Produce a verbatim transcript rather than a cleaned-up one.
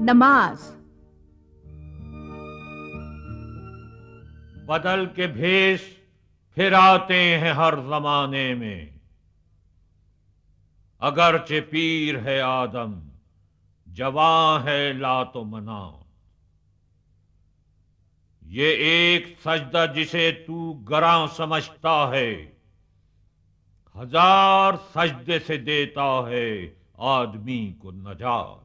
नमाज। बदल के भेष फिर आते हैं हर जमाने में, अगरचे पीर है आदम, जवां है लातो मनात। ये एक सजदा जिसे तू गरां समझता है, हजार सजदे से देता है आदमी को नजात।